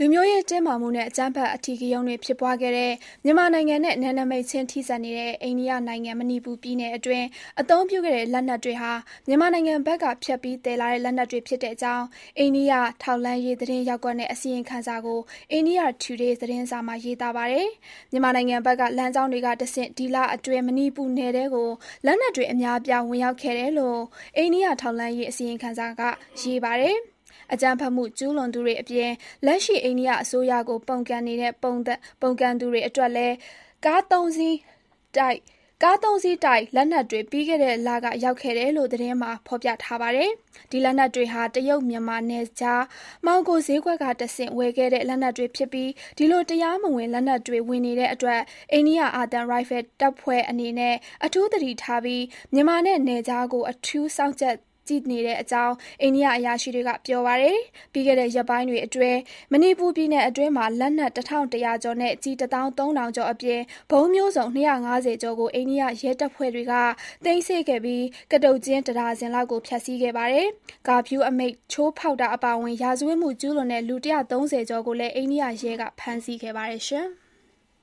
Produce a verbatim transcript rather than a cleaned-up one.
လူမျိုးရေးတင်းမာမှုနဲ့အကြမ်းဖက်အဓိကရုဏ်းတွေဖြစ်ပွားခဲ့တဲ့မြန်မာနိုင်ငံနဲ့နယ်နိမိတ်ချင်းထိစပ်နေတဲ့အိန္ဒိယနိုင်ငံမဏိပူပြည်နယ်အတွင်းအသုံးပြုခဲ့တဲ့လက်နက်တွေဟာမြန်မာနိုင်ငံဘက်ကဖြတ်ပြီးသယ်လာတဲ့လက်နက်တွေဖြစ်တဲ့အကြောင်းအိန္ဒိယထောက်လှမ်းရေးသတင်းရပ်ကွက်နဲ့အစီရင်ခံစာကို India Today သတင်းစာမှာရေးသားပါတယ်။မြန်မာနိုင်ငံဘက်ကလမ်းကြောင်းတွေကတဆင့်ဒီလအတွင်းမဏိပူနယ်ထဲကိုလက်နက်တွေအများအပြားဝင်ရောက်ခဲ့တယ်လို့အိန္ဒိယထောက်လှမ်းရေးအစီရင်ခံစာကရေးပါတယ်။အကြမ်းဖက်မှုကျူးလွန်သူတွေအပြင်လက်ရှိအိန္ဒိယအစိုးရကိုပုန်ကန်နေတဲ့ပုံပုန်ကန်သူတွေအတွက်လည်းကားသုံးစီးတိုက်ကားသုံးစီးတိုက်လက်နက်တွေပြီးခဲ့တဲ့လကရောက်ခဲ့တယ်လို့သတင်းမှာဖော်ပြထားပါတယ်။ဒီလက်နက်တွေဟာတရုတ်မြန်မာနယ်ခြားမော်ဂိုဈေးကွက်ကတဆင့်ဝယ်ခဲ့တဲ့လက်နက်တွေဖြစ်ပြီးဒီလိုတရားမဝင်လက်နက်တွေဝင်နေတဲ့အတွက်အိန္ဒိယအာသံရိုင်ဖယ်တပ်ဖွဲ့အနေနဲ့အထူးသတိထားပြီးမြန်မာနဲ့နယ်ခြားကိုအထူးစောင့်ကြပ်ကြည့်နေတဲ့အကြောင်းအိန္ဒိယအရာရှိတွေကပြောပါတယ်။ပြီးခဲ့တဲ့ရက်ပိုင်းတွေအတွင်းမဏိပူပြည်နယ်အတွင်းမှာလက်နက်တစ်ထောင်တစ်ရာကျော်နဲ့ကျည်တစ်သောင်းသုံးထောင်ကျော်အပြင်ဘုံမျိုးစုံနှစ်ရာငါးဆယ်ကျော်ကိုအိန္ဒိယရဲတပ်ဖွဲ့တွေကသိမ်းဆည်းခဲ့ပြီးကတုတ်ကျင်းတစ်ဒါဇင်လောက်ကိုဖျက်ဆီးခဲ့ပါတယ်။ကာဖြူးအမိန့်ချိုးဖောက်တာအပါအဝင်ရာဇဝတ်မှုကျူးလွန်တဲ့လူတစ်ရာသုံးဆယ်ကျော်ကိုလည်းအိန္ဒိယရဲကဖမ်းဆီးခဲ့ပါတယ်ရှင်။